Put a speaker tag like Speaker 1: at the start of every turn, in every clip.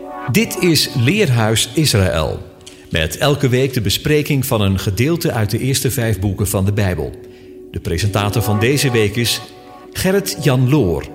Speaker 1: Dit is Leerhuis Israël. Met elke week de bespreking van een gedeelte uit de eerste 5 boeken van de Bijbel. De presentator van deze week is Gerrit-Jan Loor.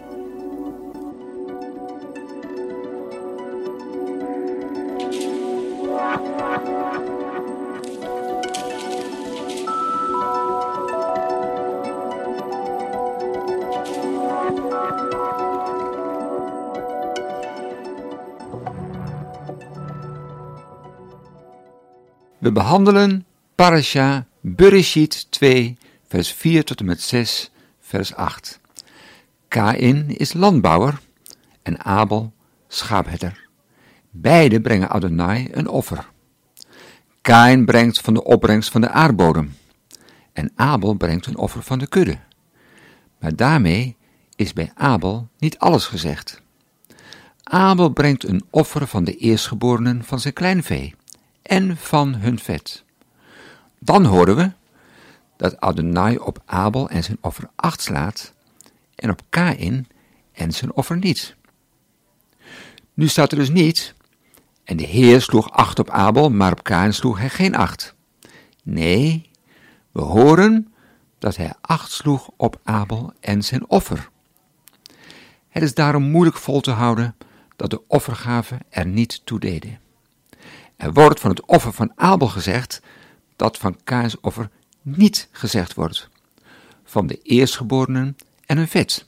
Speaker 2: We behandelen Parasha Bereshit 2, vers 4 tot en met 6, vers 8. Kaïn is landbouwer en Abel schaapherder. Beide brengen Adonai een offer. Kaïn brengt van de opbrengst van de aardbodem en Abel brengt een offer van de kudde. Maar daarmee is bij Abel niet alles gezegd. Abel brengt een offer van de eerstgeborenen van zijn kleinvee en van hun vet. Dan horen we dat Adonai op Abel en zijn offer acht slaat en op Kaïn en zijn offer niet. Nu staat er dus niet, en de Heer sloeg acht op Abel, maar op Kaïn sloeg hij geen acht. Nee, we horen dat hij acht sloeg op Abel en zijn offer. Het is daarom moeilijk vol te houden dat de offergaven er niet toe deden. Er wordt van het offer van Abel gezegd dat van Kaïns offer niet gezegd wordt, van de eerstgeborenen en hun vet.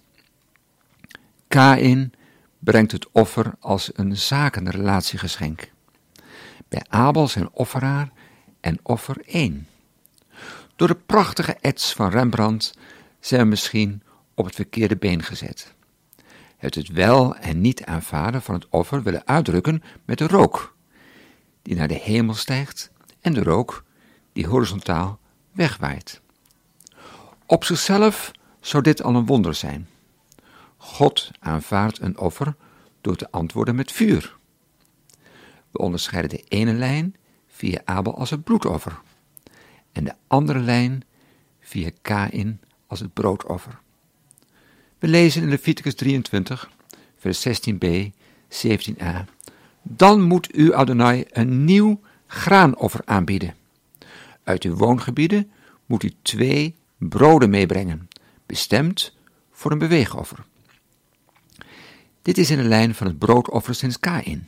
Speaker 2: Kaïn brengt het offer als een zakenrelatiegeschenk. Bij Abel zijn offeraar en offer één. Door de prachtige ets van Rembrandt zijn we misschien op het verkeerde been gezet. Het wel en niet aanvaarden van het offer willen uitdrukken met de rook die naar de hemel stijgt en de rook die horizontaal wegwaait. Op zichzelf zou dit al een wonder zijn. God aanvaardt een offer door te antwoorden met vuur. We onderscheiden de ene lijn via Abel als het bloedoffer en de andere lijn via Kaïn als het broodoffer. We lezen in Leviticus 23, vers 16b, 17a. Dan moet u Adonai een nieuw graanoffer aanbieden. Uit uw woongebieden moet u 2 broden meebrengen, bestemd voor een beweegoffer. Dit is in de lijn van het broodoffer sinds Kaïn.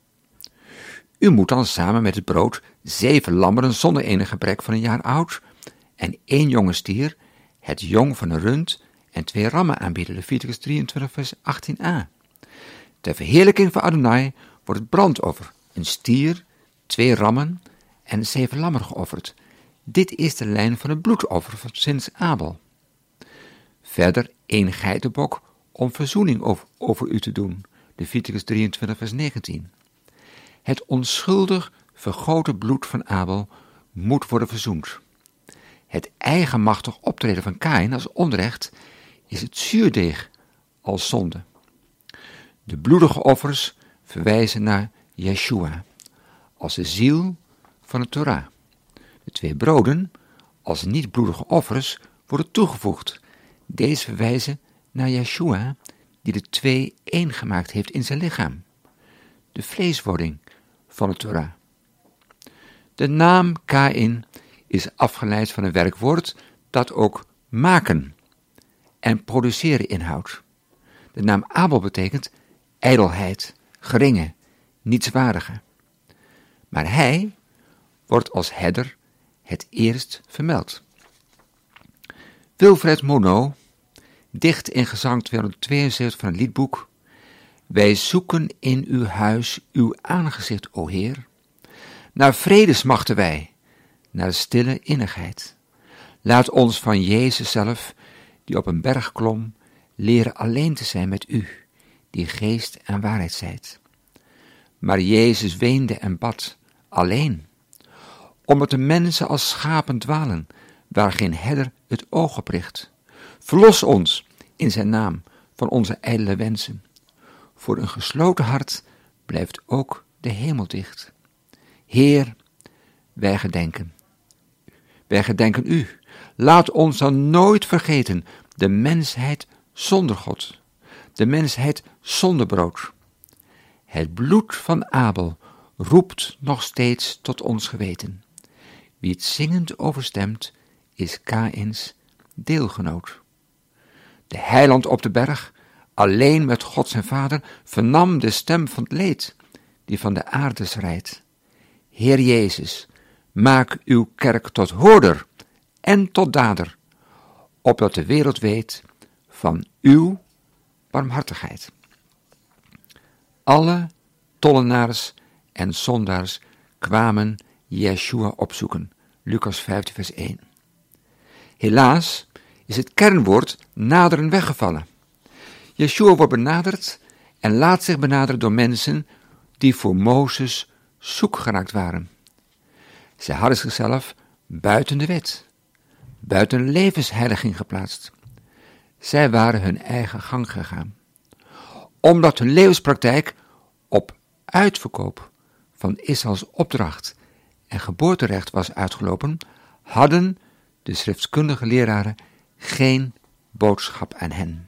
Speaker 2: U moet dan samen met het brood 7 lammeren zonder enig gebrek van een jaar oud en 1 jonge stier, het jong van een rund en 2 rammen aanbieden. Leviticus 23 vers 18a. Ter verheerlijking van Adonai wordt het brandoffer, een stier, 2 rammen en 7 lammeren geofferd. Dit is de lijn van het bloedoffer van sinds Abel. Verder 1 geitenbok om verzoening over u te doen. Leviticus 23 vers 19. Het onschuldig vergoten bloed van Abel moet worden verzoend. Het eigenmachtig optreden van Kaïn als onrecht is het zuurdeeg als zonde. De bloedige offers verwijzen naar Yeshua als de ziel van de Torah. De 2 broden als niet-bloedige offers worden toegevoegd. Deze verwijzen naar Yeshua die de 2 één gemaakt heeft in zijn lichaam. De vleeswording van de Torah. De naam Kaïn is afgeleid van een werkwoord dat ook maken en produceren inhoudt. De naam Abel betekent ijdelheid, geringe, nietswaardige. Maar hij wordt als herder het eerst vermeld. Wilfred Monod dicht in gezang 272 van het liedboek: Wij zoeken in uw huis uw aangezicht, o Heer. Naar vrede smachten wij, naar stille innigheid. Laat ons van Jezus zelf, die op een berg klom, leren alleen te zijn met u, die geest en waarheid zijt. Maar Jezus weende en bad, alleen, omdat de mensen als schapen dwalen, waar geen herder het oog op richt. Verlos ons in zijn naam van onze ijdele wensen. Voor een gesloten hart blijft ook de hemel dicht. Heer, wij gedenken u. Laat ons dan nooit vergeten de mensheid zonder God, de mensheid zonder brood. Het bloed van Abel roept nog steeds tot ons geweten. Wie het zingend overstemt, is Kaïns deelgenoot. De heiland op de berg, alleen met God zijn vader, vernam de stem van het leed, die van de aarde schrijdt. Heer Jezus, maak uw kerk tot hoorder en tot dader, opdat de wereld weet van uw barmhartigheid. Alle tollenaars en zondaars kwamen Yeshua opzoeken. Lucas 15 vers 1. Helaas is het kernwoord naderen weggevallen. Yeshua wordt benaderd en laat zich benaderen door mensen die voor Mozes zoek geraakt waren. Zij hadden zichzelf buiten de wet, buiten de levensheiliging geplaatst. Zij waren hun eigen gang gegaan. Omdat hun levenspraktijk op uitverkoop van Israëls opdracht en geboorterecht was uitgelopen, hadden de schriftkundige leraren geen boodschap aan hen.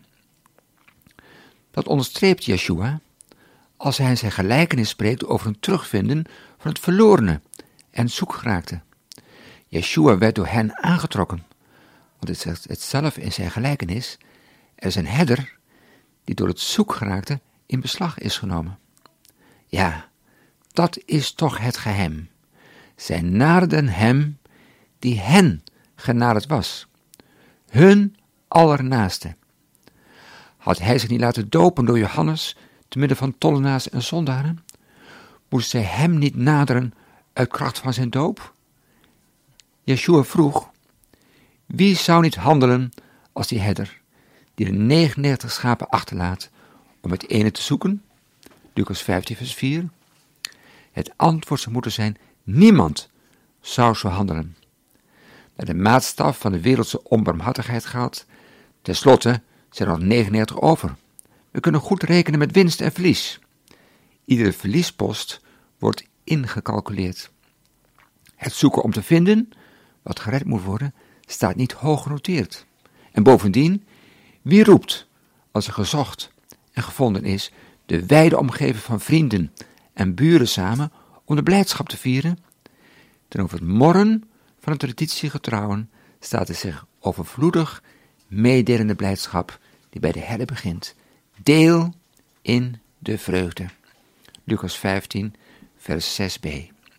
Speaker 2: Dat onderstreept Yeshua als hij in zijn gelijkenis spreekt over een terugvinden van het verlorene en zoekgeraakte. Yeshua werd door hen aangetrokken, want het zegt het zelf in zijn gelijkenis, er is een herder die door het zoekgeraakte in beslag is genomen. Ja, dat is toch het geheim. Zij naderden hem die hen genaderd was, hun allernaaste. Had hij zich niet laten dopen door Johannes, te midden van tollenaars en zondaren? Moest zij hem niet naderen uit kracht van zijn doop? Yeshua vroeg, wie zou niet handelen als die herder, die de 99 schapen achterlaat om het ene te zoeken? Lucas 15 vers 4. Het antwoord zou moeten zijn, niemand zou zo handelen. Naar de maatstaf van de wereldse onbarmhartigheid gaat, tenslotte zijn er nog 99 over. We kunnen goed rekenen met winst en verlies. Iedere verliespost wordt ingecalculeerd. Het zoeken om te vinden, wat gered moet worden, staat niet hoog genoteerd. En bovendien, wie roept als er gezocht en gevonden is, de wijde omgeving van vrienden en buren samen om de blijdschap te vieren? Tegenover het morren van de traditiegetrouwen staat er zich overvloedig meedelende blijdschap die bij de herder begint. Deel in de vreugde. Lucas 15 vers 6b.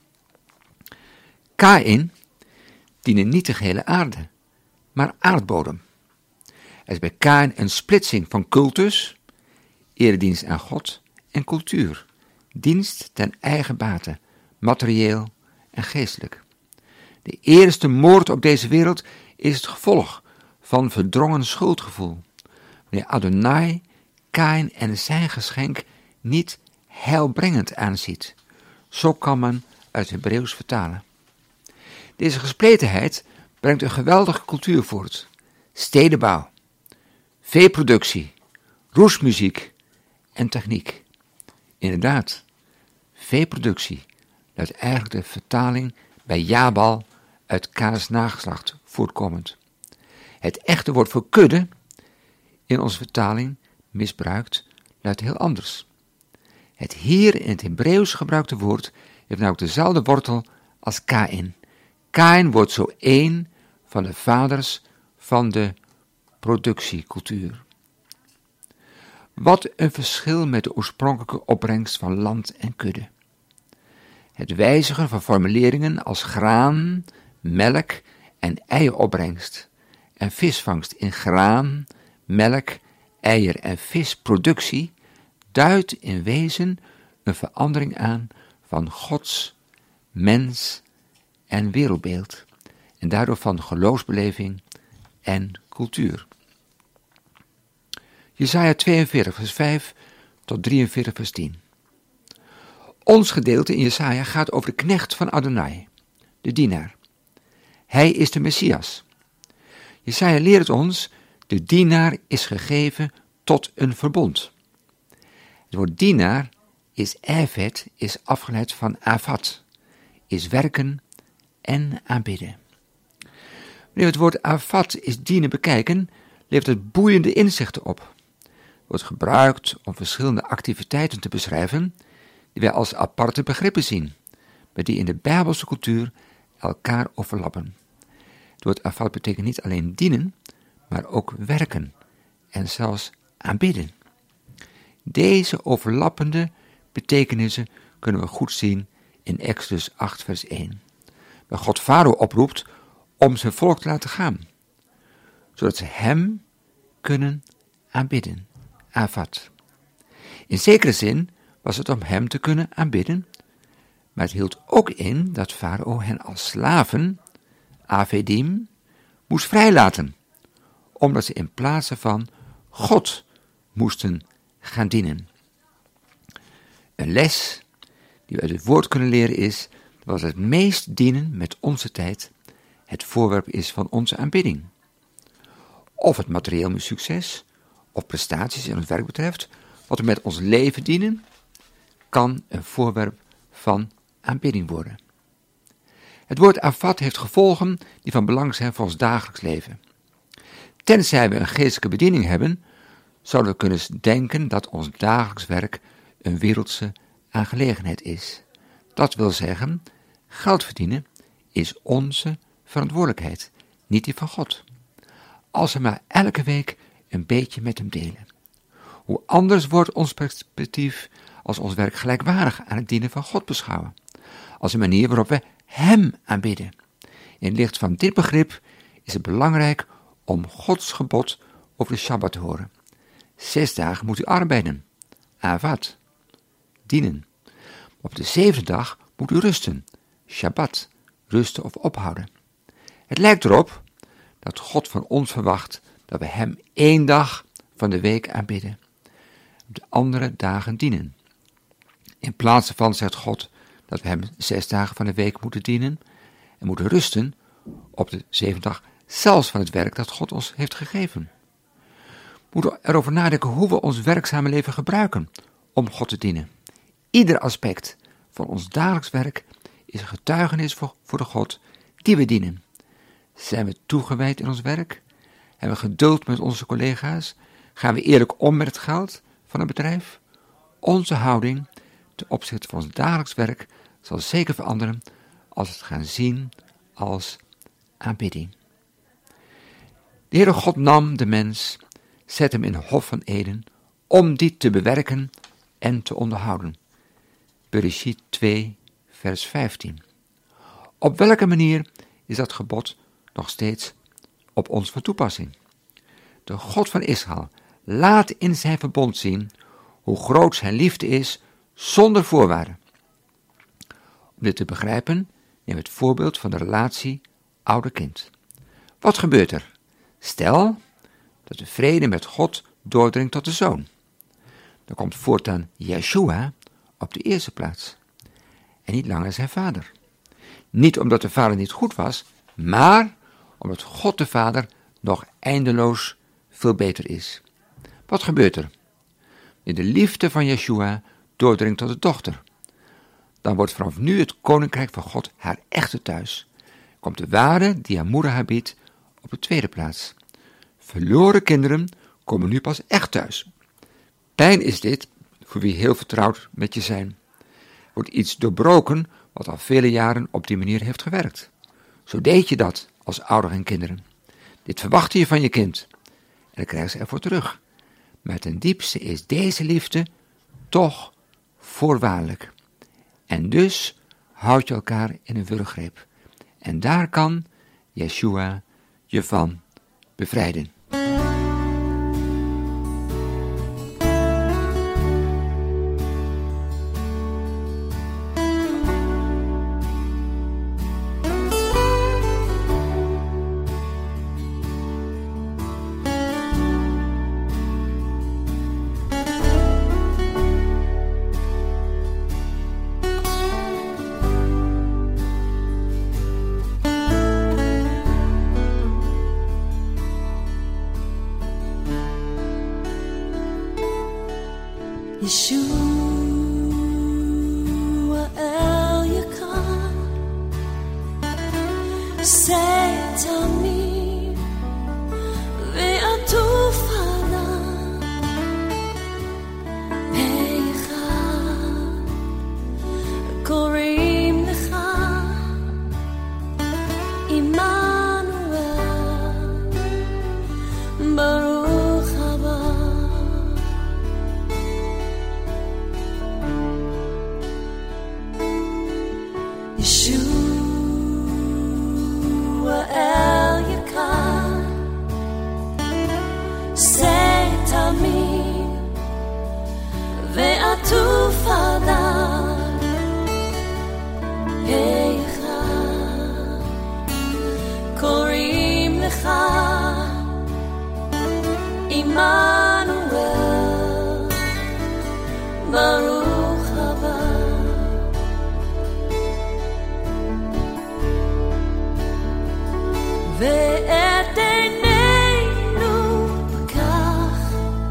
Speaker 2: Kaïn diende niet de gehele aarde, maar aardbodem. Er is bij Kaïn een splitsing van cultus, eredienst aan God, en cultuur, dienst ten eigen bate, materieel en geestelijk. De eerste moord op deze wereld is het gevolg van verdrongen schuldgevoel, wanneer Adonai Kaïn en zijn geschenk niet heilbrengend aanziet. Zo kan men uit het Hebreeuws vertalen. Deze gespletenheid brengt een geweldige cultuur voort. Stedenbouw, veeproductie, roesmuziek en techniek. Inderdaad, veeproductie luidt eigenlijk de vertaling bij Jabal uit Kaas nageslacht voortkomend. Het echte woord voor kudde, in onze vertaling misbruikt, luidt heel anders. Het hier in het Hebreeuws gebruikte woord heeft namelijk dezelfde wortel als Kaïn. Kaïn wordt zo één van de vaders van de productiecultuur. Wat een verschil met de oorspronkelijke opbrengst van land en kudde. Het wijzigen van formuleringen als graan, melk en eieropbrengst en visvangst in graan, melk, eier en visproductie duidt in wezen een verandering aan van Gods, mens en wereldbeeld en daardoor van geloofsbeleving en cultuur. Jesaja 42 vers 5 tot 43 vers 10. Ons gedeelte in Jesaja gaat over de knecht van Adonai, de dienaar. Hij is de Messias. Jesaja leert ons, de dienaar is gegeven tot een verbond. Het woord dienaar is eved, is afgeleid van avat, is werken en aanbidden. Wanneer we het woord avat is dienen bekijken, levert het boeiende inzichten op. Het wordt gebruikt om verschillende activiteiten te beschrijven die wij als aparte begrippen zien, maar die in de Bijbelse cultuur elkaar overlappen. Het woord avad betekent niet alleen dienen, maar ook werken en zelfs aanbidden. Deze overlappende betekenissen kunnen we goed zien in Exodus 8 vers 1, waar God Farao oproept om zijn volk te laten gaan, zodat ze hem kunnen aanbidden, avad. In zekere zin was het om hem te kunnen aanbidden, maar het hield ook in dat Farao hen als slaven, avedim, moest vrijlaten, omdat ze in plaats van God moesten gaan dienen. Een les die we uit het woord kunnen leren is dat het meest dienen met onze tijd het voorwerp is van onze aanbidding. Of het materieel succes of prestaties in ons werk betreft, wat we met ons leven dienen, kan een voorwerp van aanbidding worden. Het woord avad heeft gevolgen die van belang zijn voor ons dagelijks leven. Tenzij we een geestelijke bediening hebben, zouden we kunnen denken dat ons dagelijks werk een wereldse aangelegenheid is. Dat wil zeggen, geld verdienen is onze verantwoordelijkheid, niet die van God. Als we maar elke week een beetje met hem delen. Hoe anders wordt ons perspectief als ons werk gelijkwaardig aan het dienen van God beschouwen. Als een manier waarop we hem aanbidden. In het licht van dit begrip is het belangrijk om Gods gebod over de Shabbat te horen. 6 dagen moet u arbeiden, avad, dienen. Op de 7e dag moet u rusten, Shabbat, rusten of ophouden. Het lijkt erop dat God van ons verwacht dat we hem 1 dag van de week aanbidden, op de andere dagen dienen. In plaats daarvan zegt God dat we hem 6 dagen van de week moeten dienen en moeten rusten op de 7e dag, zelfs van het werk dat God ons heeft gegeven. We moeten erover nadenken hoe we ons werkzame leven gebruiken om God te dienen. Ieder aspect van ons dagelijks werk is een getuigenis voor de God die we dienen. Zijn we toegewijd in ons werk? Hebben we geduld met onze collega's? Gaan we eerlijk om met het geld van het bedrijf? Onze houding ten opzichte van ons dagelijks werk zal zeker veranderen als we het gaan zien als aanbidding. De Heere God nam de mens, zet hem in het Hof van Eden, om die te bewerken en te onderhouden. Bereshit 2, vers 15. Op welke manier is dat gebod nog steeds op ons van toepassing? De God van Israël laat in zijn verbond zien hoe groot zijn liefde is zonder voorwaarden. Om dit te begrijpen, neem het voorbeeld van de relatie ouder-kind. Wat gebeurt er? Stel dat de vrede met God doordringt tot de zoon. Dan komt voortaan Yeshua op de eerste plaats en niet langer zijn vader. Niet omdat de vader niet goed was, maar omdat God de vader nog eindeloos veel beter is. Wat gebeurt er? De liefde van Yeshua doordringt tot de dochter. Dan wordt vanaf nu het koninkrijk van God haar echte thuis. Komt de waarde die haar moeder haar biedt op de tweede plaats. Verloren kinderen komen nu pas echt thuis. Pijn is dit voor wie heel vertrouwd met je zijn. Wordt iets doorbroken wat al vele jaren op die manier heeft gewerkt. Zo deed je dat als ouder en kinderen. Dit verwachtte je van je kind. En dan krijg je ervoor terug. Maar ten diepste is deze liefde toch voorwaardelijk. En dus houd je elkaar in een wurggreep. En daar kan Yeshua je van bevrijden.
Speaker 3: Yeshua El Yakar, say Tamim ve'atuf adar heicha korim lecha Immanuel Baruch haba. ואת עינינו פקח,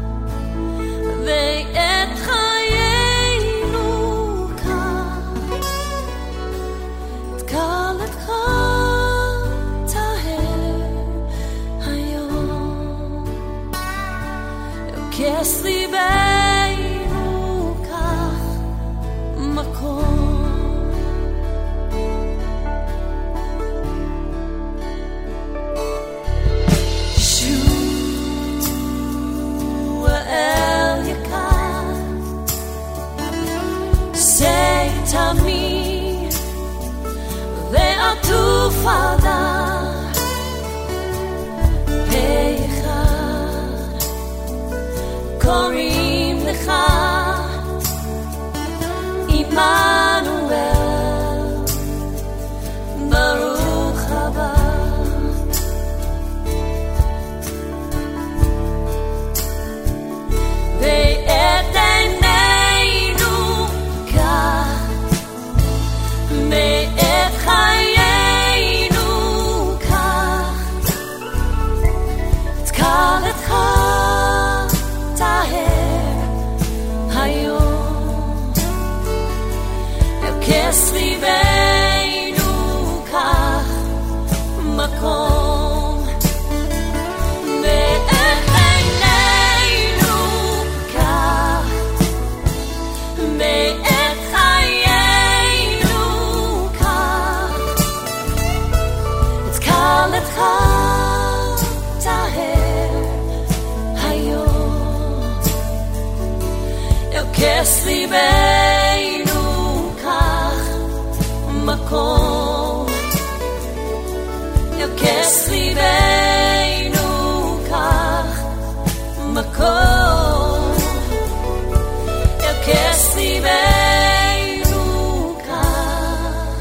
Speaker 3: ואת חיינו קח, תקלתך תהר היום, כס ליבנו קח מקום. Tamim ve'atuf adar heichad korim lecha Immanuel Baruch haba. ve'et עינינו קח ואת חיינו קח, תקלתך תהר היום, כס ליבנו קח מקום. ואת עינינו קח, ואת חיינו תקלתך תהר היום, כס ליבנו קח מקום. כס ליבנו קח מקום. כס ליבנו קח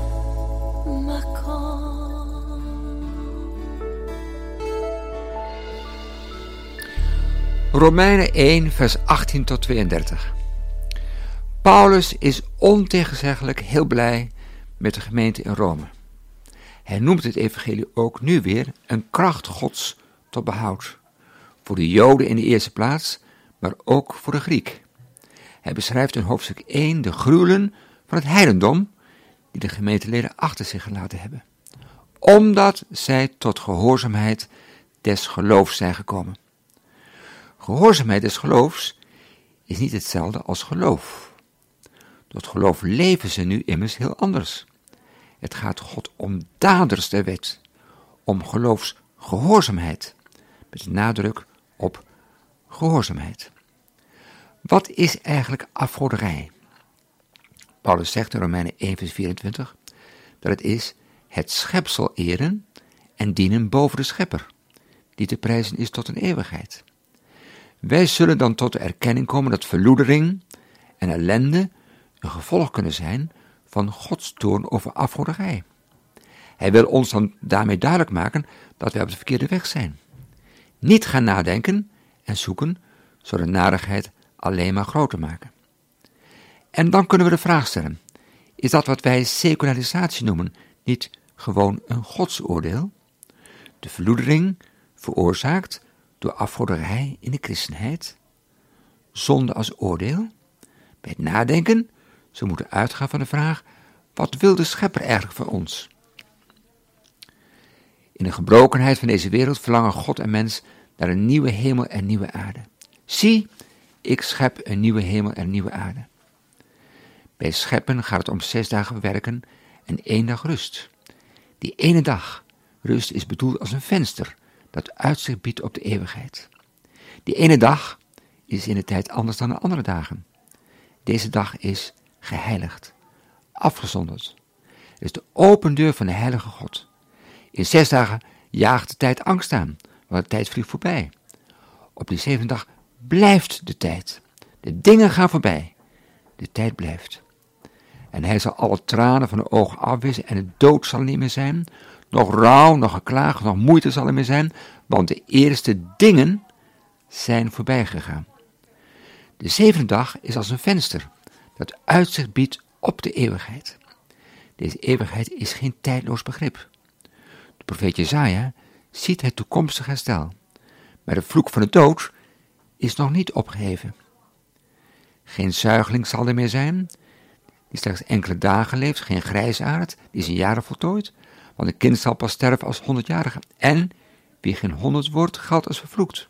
Speaker 3: מקום.
Speaker 2: Romeinen 1 vers 18 tot 32. Paulus is ontegenzeggelijk heel blij met de gemeente in Rome. Hij noemt het evangelie ook nu weer een kracht Gods tot behoud. Voor de Joden in de eerste plaats, maar ook voor de Griek. Hij beschrijft in hoofdstuk 1 de gruwelen van het heidendom die de gemeenteleden achter zich gelaten hebben. Omdat zij tot gehoorzaamheid des geloofs zijn gekomen. Gehoorzaamheid des geloofs is niet hetzelfde als geloof. Tot geloof leven ze nu immers heel anders. Het gaat God om daders der wet, om geloofsgehoorzaamheid, met nadruk op gehoorzaamheid. Wat is eigenlijk afgoderij? Paulus zegt in Romeinen 1 vers 24 dat het is het schepsel eren en dienen boven de schepper, die te prijzen is tot een eeuwigheid. Wij zullen dan tot de erkenning komen dat verloedering en ellende een gevolg kunnen zijn van Gods toorn over afgoderij. Hij wil ons dan daarmee duidelijk maken dat wij op de verkeerde weg zijn. Niet gaan nadenken en zoeken, zo de narigheid alleen maar groter maken. En dan kunnen we de vraag stellen, is dat wat wij secularisatie noemen niet gewoon een godsoordeel? De verloedering veroorzaakt door afgoderij in de christenheid? Zonde als oordeel? Bij het nadenken, zo moeten uitgaan van de vraag, wat wil de schepper eigenlijk van ons? In de gebrokenheid van deze wereld verlangen God en mens naar een nieuwe hemel en nieuwe aarde. Zie, ik schep een nieuwe hemel en nieuwe aarde. Bij scheppen gaat het om 6 dagen werken en 1 dag rust. Die ene dag rust is bedoeld als een venster dat uitzicht biedt op de eeuwigheid. Die ene dag is in de tijd anders dan de andere dagen. Deze dag is geheiligd, afgezonderd. Het is de open deur van de heilige God. In 6 dagen jaagt de tijd angst aan, want de tijd vliegt voorbij. Op die 7e dag blijft de tijd. De dingen gaan voorbij. De tijd blijft. En hij zal alle tranen van de ogen afwissen en de dood zal er niet meer zijn. Nog rouw, nog geklaag, nog moeite zal er meer zijn, want de eerste dingen zijn voorbij gegaan. De 7e dag is als een venster dat uitzicht biedt op de eeuwigheid. Deze eeuwigheid is geen tijdloos begrip. De profeet Jesaja ziet het toekomstige herstel, maar de vloek van de dood is nog niet opgeheven. Geen zuigeling zal er meer zijn, die slechts enkele dagen leeft, geen grijsaard, die zijn jaren voltooit, want een kind zal pas sterven als 100-jarige. En wie geen 100 wordt, geldt als vervloekt.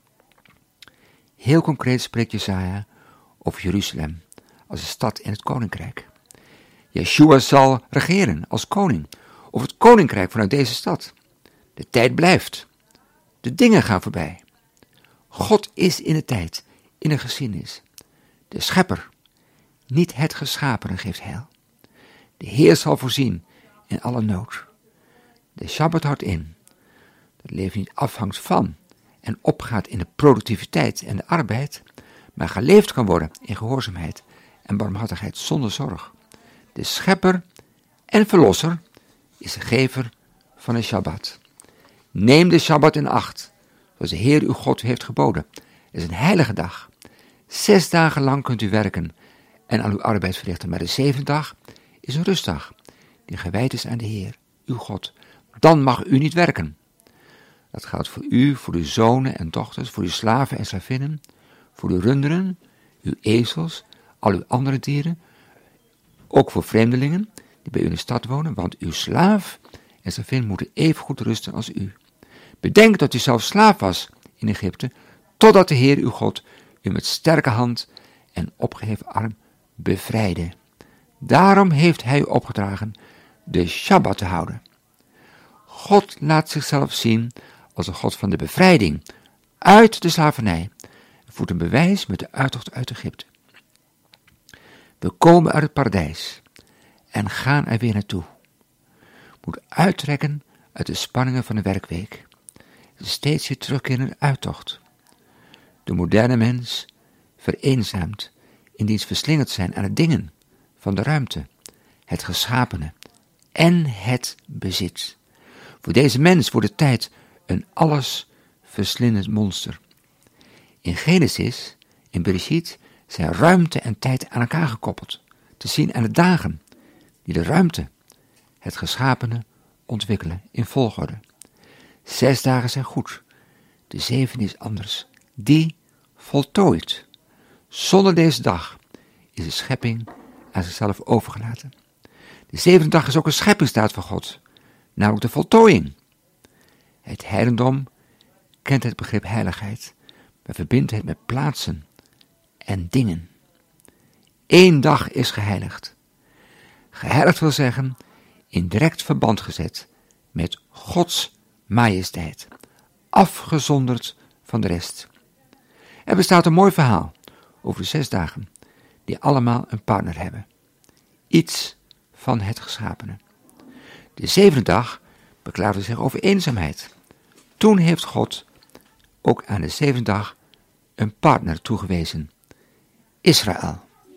Speaker 2: Heel concreet spreekt Jesaja over Jeruzalem als een stad in het koninkrijk. Yeshua zal regeren als koning over het koninkrijk vanuit deze stad. De tijd blijft. De dingen gaan voorbij. God is in de tijd, in de geschiedenis. De schepper, niet het geschapene, geeft heil. De Heer zal voorzien in alle nood. De Shabbat houdt in dat het leven niet afhangt van en opgaat in de productiviteit en de arbeid, maar geleefd kan worden in gehoorzaamheid en barmhartigheid zonder zorg. De schepper en verlosser is de gever van de Shabbat. Neem de Shabbat in acht, zoals de Heer uw God heeft geboden. Het is een heilige dag. 6 dagen lang kunt u werken en aan uw arbeid verrichten, maar de 7e dag is een rustdag, die gewijd is aan de Heer, uw God. Dan mag u niet werken. Dat geldt voor u, voor uw zonen en dochters, voor uw slaven en slavinnen, voor uw runderen, uw ezels, al uw andere dieren, ook voor vreemdelingen die bij u in de stad wonen, want uw slaaf en slavin moeten even goed rusten als u. Bedenk dat u zelf slaaf was in Egypte, totdat de Heer uw God u met sterke hand en opgeheven arm bevrijdde. Daarom heeft hij u opgedragen de Shabbat te houden. God laat zichzelf zien als een God van de bevrijding uit de slavernij en voert een bewijs met de uittocht uit Egypte. We komen uit het paradijs en gaan er weer naartoe. We moeten uittrekken uit de spanningen van de werkweek. Het is steeds weer terugkerende uittocht. De moderne mens vereenzaamt indien ze verslingerd zijn aan de dingen van de ruimte, het geschapene en het bezit. Voor deze mens wordt de tijd een alles verslindend monster. In Genesis, in Bereshit, zijn ruimte en tijd aan elkaar gekoppeld, te zien aan de dagen die de ruimte, het geschapene, ontwikkelen in volgorde. 6 dagen zijn goed, de 7e is anders, die voltooid. Zonder deze dag is de schepping aan zichzelf overgelaten. De 7e dag is ook een scheppingsdaad van God, namelijk de voltooiing. Het heidendom kent het begrip heiligheid, maar verbindt het met plaatsen en dingen. 1 dag is geheiligd. Geheiligd wil zeggen, in direct verband gezet met Gods majesteit, afgezonderd van de rest. Er bestaat een mooi verhaal over de 6 dagen, die allemaal een partner hebben. Iets van het geschapene. De 7e dag beklaagde zich over eenzaamheid. Toen heeft God ook aan de 7e dag een partner toegewezen. Israël.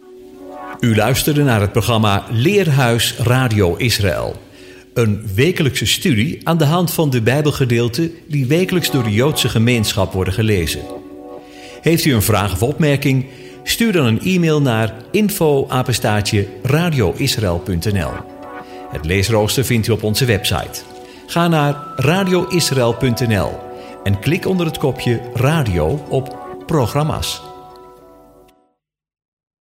Speaker 1: U luisterde naar het programma Leerhuis Radio Israël. Een wekelijkse studie aan de hand van de Bijbelgedeelten die wekelijks door de Joodse gemeenschap worden gelezen. Heeft u een vraag of opmerking? Stuur dan een e-mail naar info@radioisrael.nl. Het leesrooster vindt u op onze website. Ga naar radioisrael.nl en klik onder het kopje Radio op Programma's.